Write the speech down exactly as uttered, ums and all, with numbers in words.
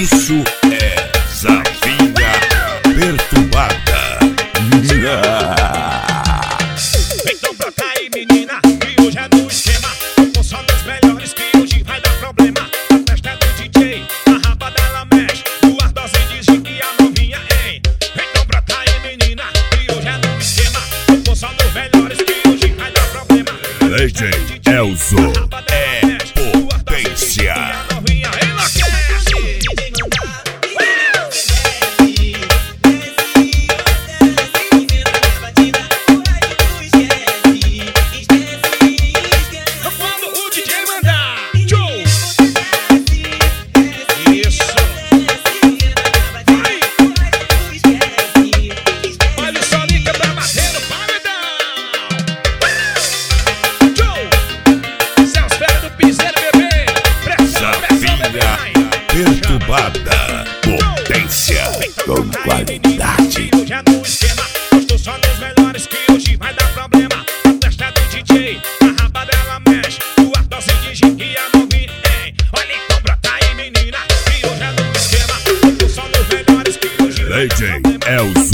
Isso é Zafinha Perturbada. Então brota aí, menina, que hoje é no esquema. Tô só nos melhores que hoje vai dar problema. A festa é do D J, a raba dela mexe. Duas doses de gin e a novinha, hein? Então brota aí, menina, que hoje é no esquema. Tô só nos melhores que hoje vai dar problema. D J Elzo é potência. Perturbada, potência com qualidade. Hoje é no esquema, estou só nos melhores que hoje vai dar problema. A festa é do D J, a raba dela mexe. Duas doses de gin e a novinha, hein? Olha então, brota aí, menina, que hoje é no esquema. Estou só nos melhores que hoje vai dar problema. D J Elzo